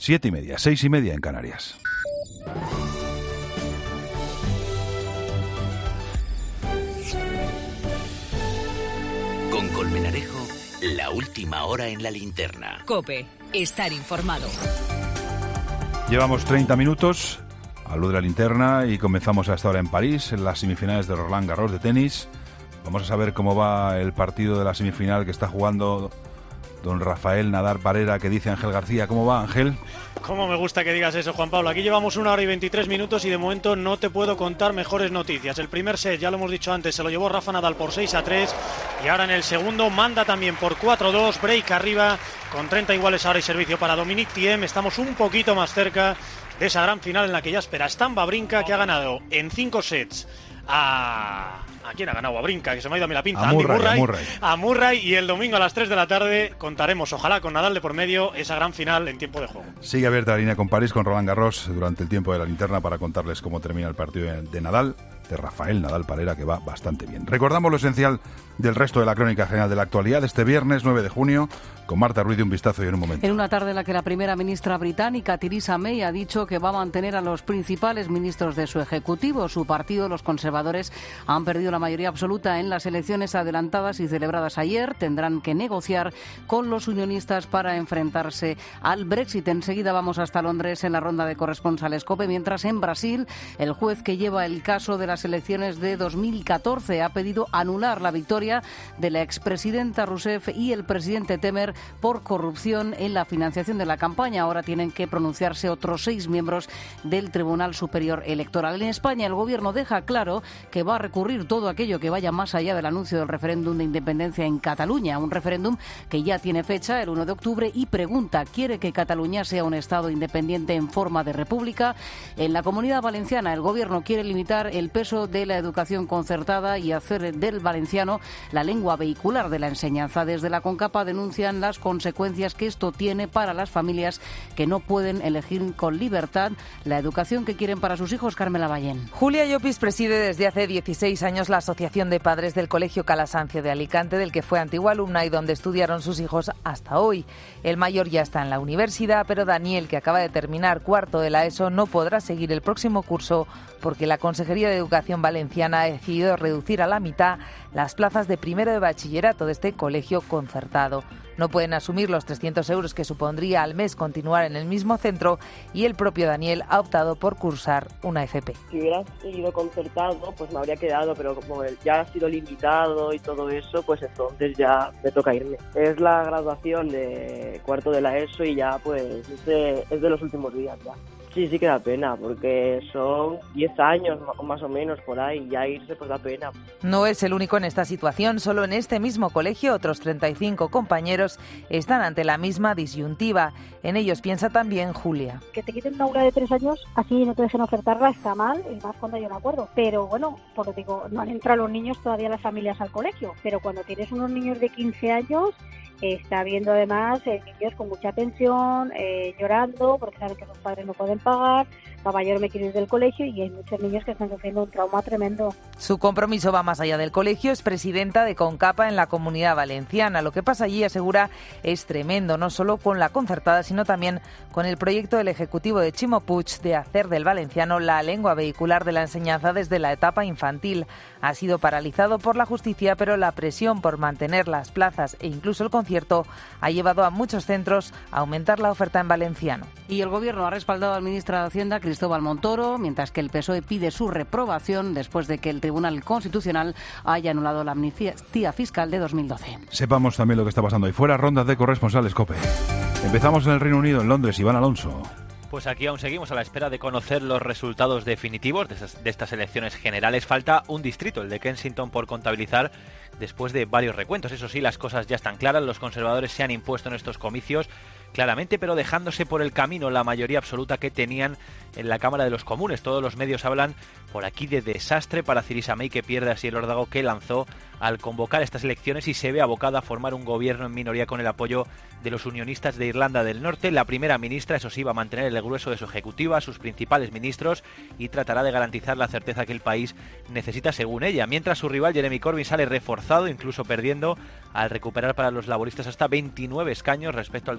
7:30, 6:30 en Canarias. Con Colmenarejo, la última hora en la linterna. COPE, estar informado. Llevamos 30 minutos a luz de la linterna y comenzamos hasta ahora en París, en las semifinales de Roland Garros de tenis. Vamos a saber cómo va el partido de la semifinal que está jugando don Rafael Nadal Parera, que dice Ángel García. ¿Cómo va, Ángel? Cómo me gusta que digas eso, Juan Pablo. Aquí llevamos 1 hora y 23 minutos y de momento no te puedo contar mejores noticias. El primer set, ya lo hemos dicho antes, se lo llevó Rafa Nadal por 6-3 y ahora en el segundo manda también por 4-2, break arriba con 30 iguales ahora y servicio para Dominic Thiem. Estamos un poquito más cerca de esa gran final en la que ya espera Stan Wawrinka, que ha ganado en 5 sets ¿A quién ha ganado? A Wawrinka, que se me ha ido a mí la pinza. A Murray, y el domingo a las 3 de la tarde contaremos, ojalá con Nadal de por medio, esa gran final en tiempo de juego. Sigue abierta la línea con París, con Roland Garros durante el tiempo de la linterna para contarles cómo termina el partido de Nadal, de Rafael Nadal Parera, que va bastante bien. Recordamos lo esencial del resto de la crónica general de la actualidad de este viernes 9 de junio, con Marta Ruiz de Un Vistazo y en un momento. En una tarde en la que la primera ministra británica, Theresa May, ha dicho que va a mantener a los principales ministros de su ejecutivo. Su partido, los conservadores, han perdido la mayoría absoluta en las elecciones adelantadas y celebradas ayer. Tendrán que negociar con los unionistas para enfrentarse al Brexit. Enseguida vamos hasta Londres en la ronda de corresponsales COPE, mientras en Brasil el juez que lleva el caso de las elecciones de 2014 ha pedido anular la victoria de la expresidenta Rousseff y el presidente Temer por corrupción en la financiación de la campaña. Ahora tienen que pronunciarse otros 6 miembros del Tribunal Superior Electoral. En España, el Gobierno deja claro que va a recurrir todo aquello que vaya más allá del anuncio del referéndum de independencia en Cataluña, un referéndum que ya tiene fecha, el 1 de octubre, y pregunta: ¿quiere que Cataluña sea un Estado independiente en forma de república? En la Comunidad Valenciana, el Gobierno quiere limitar el peso de la educación concertada y hacer del valenciano la lengua vehicular de la enseñanza. Desde la CONCAPA denuncian las consecuencias que esto tiene para las familias que no pueden elegir con libertad la educación que quieren para sus hijos. Carmela Ballén. Julia Llopis preside desde hace 16 años la Asociación de Padres del Colegio Calasancio de Alicante, del que fue antigua alumna y donde estudiaron sus hijos hasta hoy. El mayor ya está en la universidad, pero Daniel, que acaba de terminar cuarto de la ESO, no podrá seguir el próximo curso porque la Consejería de Educación Valenciana ha decidido reducir a la mitad las plazas de primero de bachillerato de este colegio concertado. No pueden asumir los 300 euros que supondría al mes continuar en el mismo centro y el propio Daniel ha optado por cursar una FP. Si hubiera seguido concertado, pues me habría quedado, pero como ya ha sido limitado y todo eso, pues entonces ya me toca irme. Es la graduación de cuarto de la ESO y ya pues es de los últimos días ya. Sí que da pena, porque son 10 años más o menos por ahí, ya irse pues da pena. No es el único en esta situación, solo en este mismo colegio otros 35 compañeros están ante la misma disyuntiva. En ellos piensa también Julia. Que te quiten una aula de 3 años, así no te dejen ofertarla, está mal, y más cuando hay un acuerdo. Pero bueno, por lo digo, no han entrado los niños todavía las familias al colegio, pero cuando tienes unos niños de 15 años... Está habiendo además niños con mucha tensión, llorando porque saben que sus padres no pueden pagar, la mayor me quiere ir del colegio y hay muchos niños que están sufriendo un trauma tremendo. Su compromiso va más allá del colegio, es presidenta de CONCAPA en la Comunidad Valenciana. Lo que pasa allí, asegura, es tremendo, no solo con la concertada, sino también con el proyecto del Ejecutivo de Ximo Puig de hacer del valenciano la lengua vehicular de la enseñanza desde la etapa infantil. Ha sido paralizado por la justicia, pero la presión por mantener las plazas e incluso el concierto ha llevado a muchos centros a aumentar la oferta en valenciano. Y el Gobierno ha respaldado al ministro de Hacienda, Cristóbal Montoro, mientras que el PSOE pide su reprobación después de que el Tribunal Constitucional haya anulado la amnistía fiscal de 2012. Sepamos también lo que está pasando ahí fuera. Rondas de corresponsales COPE. Empezamos en el Reino Unido, en Londres. Iván Alonso. Pues aquí aún seguimos a la espera de conocer los resultados definitivos de estas elecciones generales. Falta un distrito, el de Kensington, por contabilizar después de varios recuentos. Eso sí, las cosas ya están claras. Los conservadores se han impuesto en estos comicios claramente, pero dejándose por el camino la mayoría absoluta que tenían en la Cámara de los Comunes. Todos los medios hablan por aquí de desastre para Theresa May, que pierde así el órdago que lanzó al convocar estas elecciones y se ve abocada a formar un gobierno en minoría con el apoyo de los unionistas de Irlanda del Norte. La primera ministra, eso sí, va a mantener el grueso de su ejecutiva, sus principales ministros, y tratará de garantizar la certeza que el país necesita según ella. Mientras su rival Jeremy Corbyn sale reforzado, incluso perdiendo, al recuperar para los laboristas hasta 29 escaños respecto al 2015,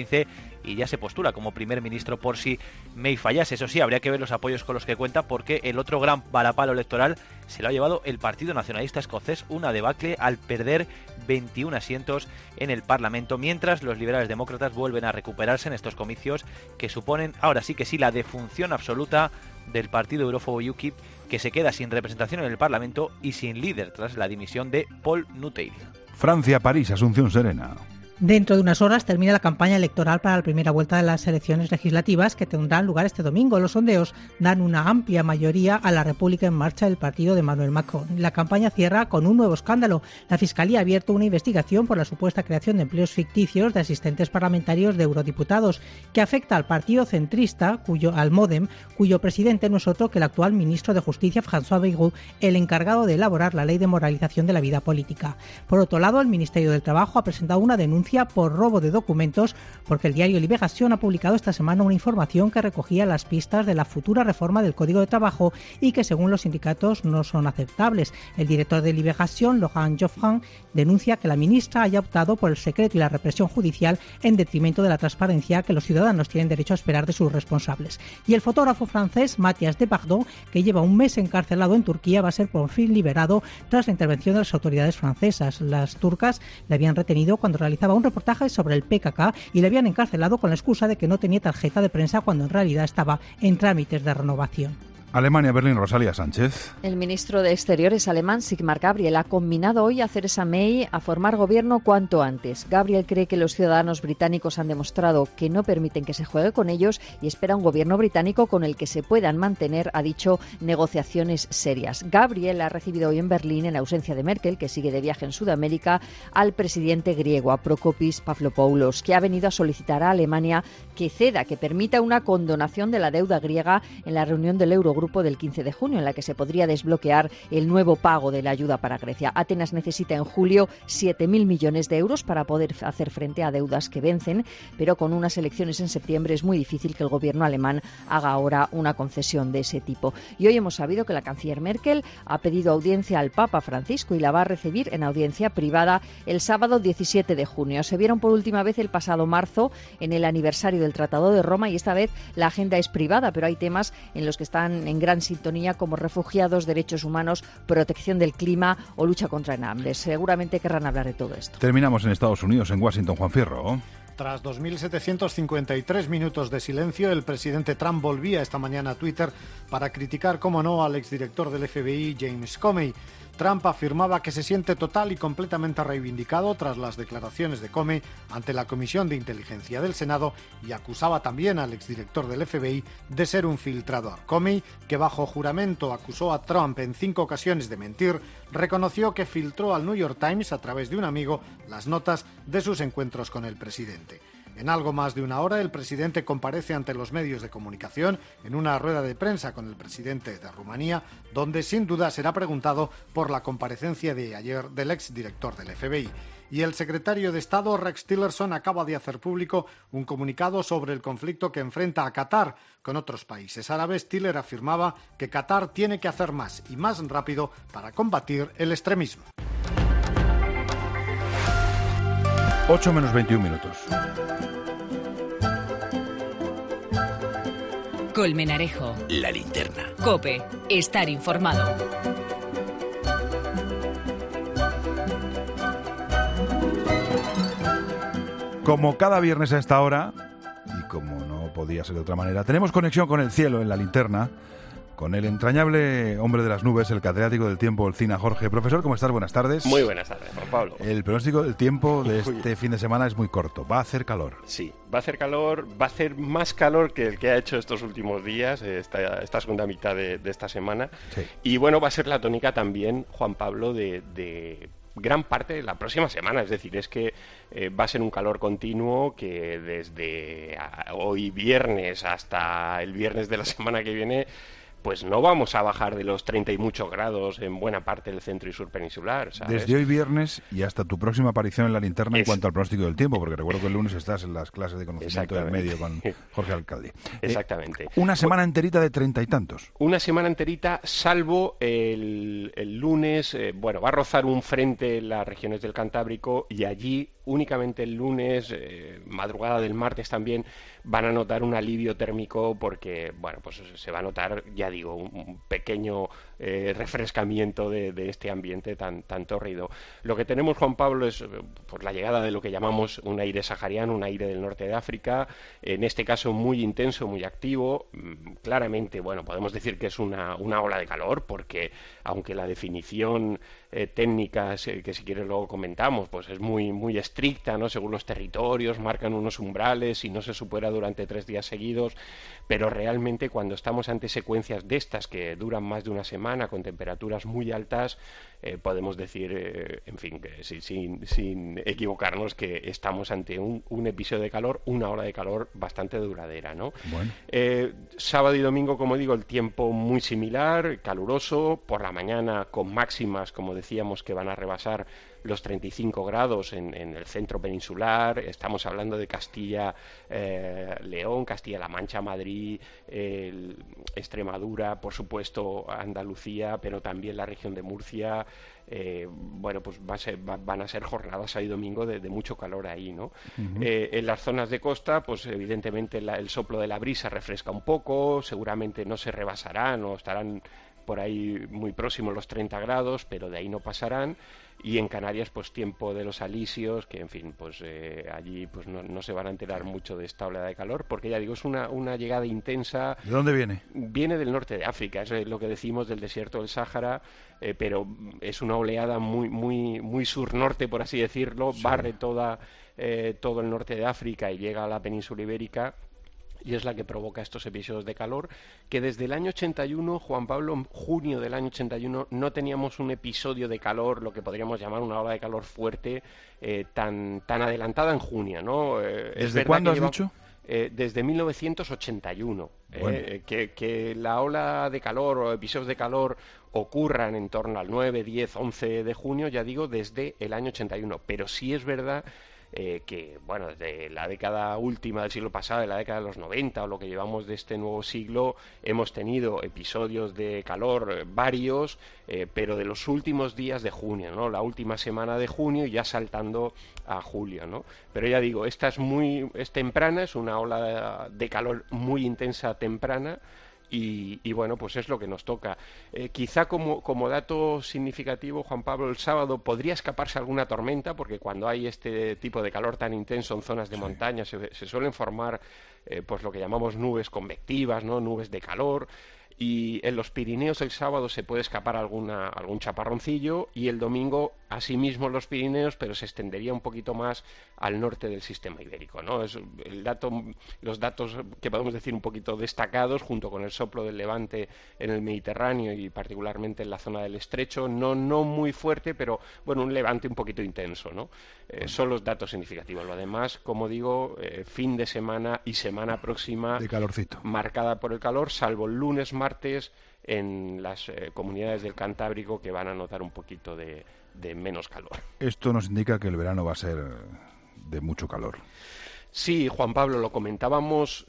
2015 y ya se postula como primer ministro por si May fallase. Eso sí, habría que ver los apoyos con los que cuenta, porque el otro gran varapalo electoral se lo ha llevado el Partido Nacionalista Escocés, una debacle al perder 21 asientos en el Parlamento, mientras los liberales demócratas vuelven a recuperarse en estos comicios que suponen, ahora sí que sí, la defunción absoluta del partido eurófobo UKIP, que se queda sin representación en el Parlamento y sin líder tras la dimisión de Paul Nuttall. Francia, París, Asunción Serena. Dentro de unas horas termina la campaña electoral para la primera vuelta de las elecciones legislativas que tendrán lugar este domingo. Los sondeos dan una amplia mayoría a la República en Marcha del partido de Emmanuel Macron. La campaña cierra con un nuevo escándalo. La Fiscalía ha abierto una investigación por la supuesta creación de empleos ficticios de asistentes parlamentarios de eurodiputados, que afecta al partido centrista, al MoDem, cuyo presidente no es otro que el actual ministro de Justicia, François Bayrou, el encargado de elaborar la ley de moralización de la vida política. Por otro lado, el Ministerio del Trabajo ha presentado una denuncia por robo de documentos, porque el diario Libération ha publicado esta semana una información que recogía las pistas de la futura reforma del Código de Trabajo y que, según los sindicatos, no son aceptables. El director de Libération, Laurent Geoffrin, denuncia que la ministra haya optado por el secreto y la represión judicial en detrimento de la transparencia que los ciudadanos tienen derecho a esperar de sus responsables. Y el fotógrafo francés Mathias Depardon, que lleva un mes encarcelado en Turquía, va a ser por fin liberado tras la intervención de las autoridades francesas. Las turcas le habían retenido cuando realizaba un reportaje sobre el PKK y le habían encarcelado con la excusa de que no tenía tarjeta de prensa cuando en realidad estaba en trámites de renovación. Alemania, Berlín, Rosalía Sánchez. El ministro de Exteriores alemán, Sigmar Gabriel, ha combinado hoy a Theresa May a formar gobierno cuanto antes. Gabriel cree que los ciudadanos británicos han demostrado que no permiten que se juegue con ellos y espera un gobierno británico con el que se puedan mantener, ha dicho, negociaciones serias. Gabriel ha recibido hoy en Berlín, en ausencia de Merkel, que sigue de viaje en Sudamérica, al presidente griego, a Prokopis Pavlopoulos, que ha venido a solicitar a Alemania que ceda, que permita una condonación de la deuda griega en la reunión del Eurogrupo del 15 de junio, en la que se podría desbloquear el nuevo pago de la ayuda para Grecia. Atenas necesita en julio 7.000 millones de euros para poder hacer frente a deudas que vencen, pero con unas elecciones en septiembre es muy difícil que el gobierno alemán haga ahora una concesión de ese tipo. Y hoy hemos sabido que la canciller Merkel ha pedido audiencia al Papa Francisco y la va a recibir en audiencia privada el sábado 17 de junio. Se vieron por última vez el pasado marzo en el aniversario del Tratado de Roma y esta vez la agenda es privada, pero hay temas en los que están en gran sintonía, como refugiados, derechos humanos, protección del clima o lucha contra el hambre. Seguramente querrán hablar de todo esto. Terminamos en Estados Unidos, en Washington, Juan Fierro. Tras 2.753 minutos de silencio, el presidente Trump volvía esta mañana a Twitter para criticar, como no, al exdirector del FBI, James Comey. Trump afirmaba que se siente total y completamente reivindicado tras las declaraciones de Comey ante la Comisión de Inteligencia del Senado y acusaba también al exdirector del FBI de ser un filtrador. Comey, que bajo juramento acusó a Trump en 5 ocasiones de mentir, reconoció que filtró al New York Times a través de un amigo las notas de sus encuentros con el presidente. En algo más de una hora, el presidente comparece ante los medios de comunicación en una rueda de prensa con el presidente de Rumanía, donde sin duda será preguntado por la comparecencia de ayer del exdirector del FBI. Y el secretario de Estado, Rex Tillerson, acaba de hacer público un comunicado sobre el conflicto que enfrenta a Qatar con otros países árabes. Tiller afirmaba que Qatar tiene que hacer más y más rápido para combatir el extremismo. 8 menos 21 minutos. Colmenarejo. La linterna. COPE. Estar informado. Como cada viernes a esta hora, y como no podía ser de otra manera, tenemos conexión con el cielo en la linterna, con el entrañable hombre de las nubes, el catedrático del tiempo, Olcina Jorge. Profesor, ¿cómo estás? Buenas tardes. Muy buenas tardes, Juan Pablo. El pronóstico del tiempo de este fin de semana es muy corto. Va a hacer calor. Sí, va a hacer calor, va a hacer más calor que el que ha hecho estos últimos días, esta segunda mitad de esta semana. Sí. Y bueno, va a ser la tónica también, Juan Pablo, de gran parte de la próxima semana. Es decir, es que va a ser un calor continuo que desde hoy viernes hasta el viernes de la semana que viene, pues no vamos a bajar de los 30 y muchos grados en buena parte del centro y sur peninsular, ¿sabes? Desde hoy viernes y hasta tu próxima aparición en la linterna en cuanto al pronóstico del tiempo, porque recuerdo que el lunes estás en las clases de conocimiento del medio con Jorge Alcalde. Exactamente. Una semana enterita de 30 y tantos. Una semana enterita, salvo el lunes, va a rozar un frente en las regiones del Cantábrico y allí únicamente el lunes, madrugada del martes también, van a notar un alivio térmico porque, bueno, pues se va a notar, ya digo, un pequeño refrescamiento de este ambiente tan tórrido. Lo que tenemos, Juan Pablo, es pues la llegada de lo que llamamos un aire sahariano, un aire del norte de África, en este caso muy intenso, muy activo. Claramente, bueno, podemos decir que es una ola de calor, porque aunque la definición técnica, que si quieres luego comentamos, pues es muy estricta, ¿no? Según los territorios, marcan unos umbrales y no se supera durante 3 días seguidos, pero realmente cuando estamos ante secuencias de estas que duran más de una semana con temperaturas muy altas, podemos decir, en fin, que sin equivocarnos, que estamos ante un episodio de calor, una ola de calor bastante duradera, ¿no? Bueno. Sábado y domingo, como digo, el tiempo muy similar, caluroso, por la mañana con máximas, como decíamos, que van a rebasar los 35 grados en el centro peninsular. Estamos hablando de Castilla, León, Castilla-La Mancha, Madrid, Extremadura, por supuesto Andalucía, pero también la región de Murcia. Bueno, pues van a ser jornadas sábado y domingo de mucho calor ahí, ¿no? Uh-huh. En las zonas de costa, pues evidentemente el soplo de la brisa refresca un poco, seguramente no se rebasarán o estarán por ahí muy próximos los 30 grados, pero de ahí no pasarán. Y en Canarias, pues tiempo de los alisios, que en fin, pues allí pues no se van a enterar mucho de esta oleada de calor, porque ya digo, es una llegada intensa. ¿De dónde viene? Viene del norte de África, es lo que decimos del desierto del Sáhara, pero es una oleada muy sur-norte, por así decirlo, sí. Barre todo el norte de África y llega a la península ibérica. Y es la que provoca estos episodios de calor, que desde el año 81, Juan Pablo, en junio del año 81, no teníamos un episodio de calor, lo que podríamos llamar una ola de calor fuerte, tan adelantada en junio, ¿no? ¿Desde cuándo has dicho? Desde 1981. Bueno. Que la ola de calor o episodios de calor ocurran en torno al 9, 10, 11 de junio, ya digo, desde el año 81. Pero sí es verdad que, bueno, desde la década última del siglo pasado, de la década de los 90 o lo que llevamos de este nuevo siglo, hemos tenido episodios de calor varios, pero de los últimos días de junio, ¿no? La última semana de junio, ya saltando a julio, ¿no? Pero ya digo, esta es temprana, es una ola de calor muy intensa temprana. Y bueno, pues es lo que nos toca. Quizá como dato significativo, Juan Pablo, el sábado podría escaparse alguna tormenta, porque cuando hay este tipo de calor tan intenso en zonas de montaña se suelen formar pues lo que llamamos nubes convectivas, ¿no? Nubes de calor. Y en los Pirineos el sábado se puede escapar algún chaparroncillo, y el domingo asimismo los Pirineos, pero se extendería un poquito más al norte del sistema ibérico, ¿no? Es los datos que podemos decir un poquito destacados, junto con el soplo del levante en el Mediterráneo y particularmente en la zona del Estrecho, no muy fuerte, pero bueno, un levante un poquito intenso, ¿no? Son los datos significativos. Lo demás, como digo, fin de semana y semana próxima de calorcito, marcada por el calor, salvo el lunes, martes, en las comunidades del Cantábrico, que van a notar un poquito de menos calor. Esto nos indica que el verano va a ser de mucho calor. Sí, Juan Pablo, lo comentábamos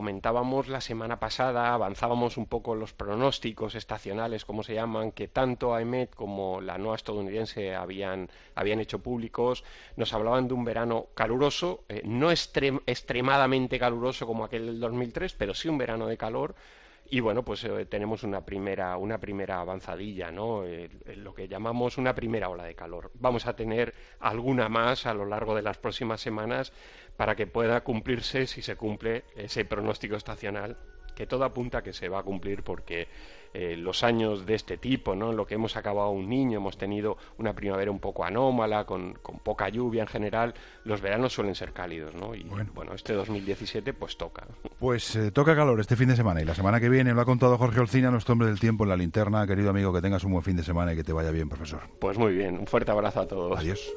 la semana pasada, avanzábamos un poco los pronósticos estacionales, como se llaman, que tanto AEMET como la NOAA estadounidense habían hecho públicos. Nos hablaban de un verano caluroso, no extremadamente caluroso como aquel del 2003, pero sí un verano de calor. Y bueno, pues tenemos una primera avanzadilla, ¿no? Lo que llamamos una primera ola de calor. Vamos a tener alguna más a lo largo de las próximas semanas para que pueda cumplirse, si se cumple, ese pronóstico estacional, que todo apunta a que se va a cumplir, porque los años de este tipo, ¿no? En lo que hemos acabado un niño, hemos tenido una primavera un poco anómala, con poca lluvia en general. Los veranos suelen ser cálidos, ¿no? Y bueno, este 2017 pues toca. Pues toca calor este fin de semana, y la semana que viene lo ha contado Jorge Olcina, nuestro hombre del tiempo en la linterna. Querido amigo, que tengas un buen fin de semana y que te vaya bien, profesor. Pues muy bien, un fuerte abrazo a todos. Adiós.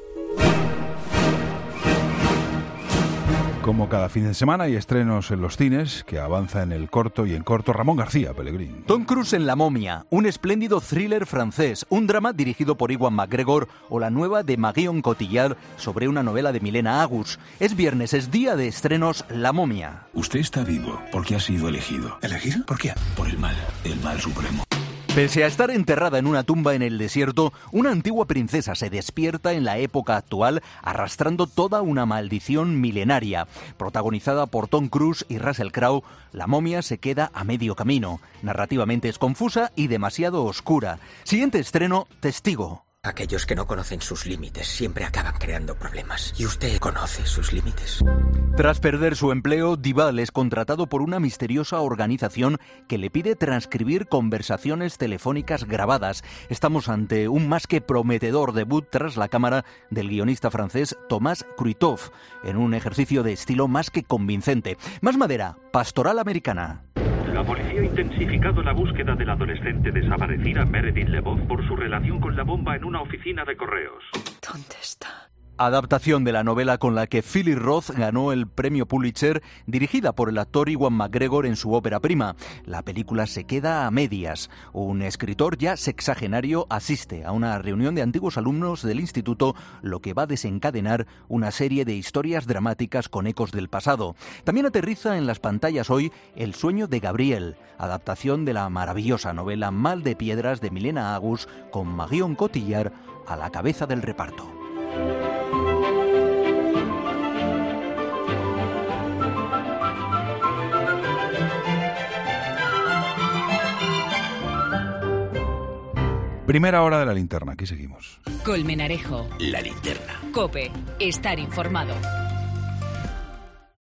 Como cada fin de semana hay estrenos en los cines, que avanza en el corto y en corto Ramón García Pellegrín. Tom Cruise en La momia, un espléndido thriller francés, un drama dirigido por Ewan McGregor, o la nueva de Marion Cotillard sobre una novela de Milena Agus. Es viernes, es día de estrenos La momia. Usted está vivo porque ha sido elegido. ¿Elegido? ¿Por qué? Por el mal supremo. Pese a estar enterrada en una tumba en el desierto, una antigua princesa se despierta en la época actual arrastrando toda una maldición milenaria. Protagonizada por Tom Cruise y Russell Crowe, La momia se queda a medio camino. Narrativamente es confusa y demasiado oscura. Siguiente estreno, Testigo. Aquellos que no conocen sus límites siempre acaban creando problemas. ¿Y usted conoce sus límites? Tras perder su empleo, Duvall es contratado por una misteriosa organización que le pide transcribir conversaciones telefónicas grabadas. Estamos ante un más que prometedor debut tras la cámara del guionista francés Thomas Kruithof, en un ejercicio de estilo más que convincente. Más madera, Pastoral Americana. La policía ha intensificado la búsqueda del adolescente desaparecida Meredith LeBeouf por su relación con la bomba en una oficina de correos. ¿Dónde está? Adaptación de la novela con la que Philip Roth ganó el premio Pulitzer, dirigida por el actor Ewan McGregor en su ópera prima. La película se queda a medias. Un escritor ya sexagenario asiste a una reunión de antiguos alumnos del instituto, lo que va a desencadenar una serie de historias dramáticas con ecos del pasado. También aterriza en las pantallas hoy El sueño de Gabriel, adaptación de la maravillosa novela Mal de piedras de Milena Agus, con Marion Cotillard a la cabeza del reparto. Primera hora de la linterna, aquí seguimos. Colmenarejo. La linterna. COPE. Estar informado.